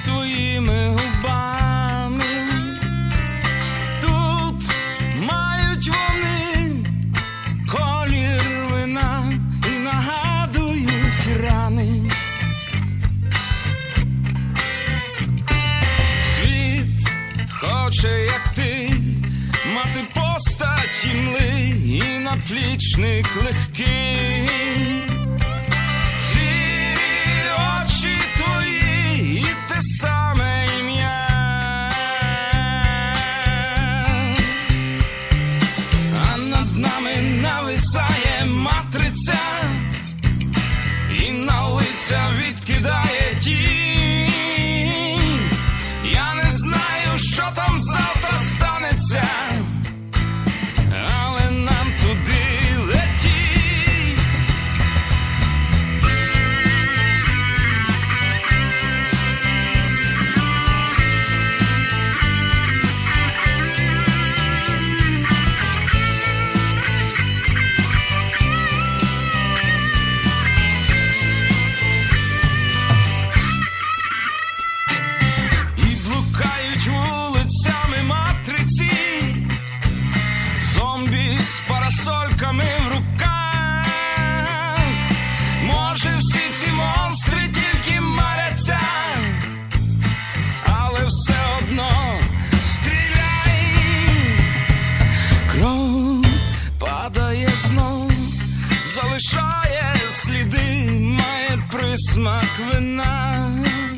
твоїми губами. Тут мають вони колір вина і нагадують рани. Світ хоче, як ти, мати постать і мли, і наплічник легкий. Сірі очі твої і те саме ім'я. А над нами нависає матриця і на лиця відкидає тінь. Я не знаю, що там завтра станеться, але нам туди летіть. І блукають вулицями матриці зомбі з парасольками в руках. Може, всі ці монстри тільки маляться, але все одно стріляй. Кров падає знов, залишає сліди, має присмак вина.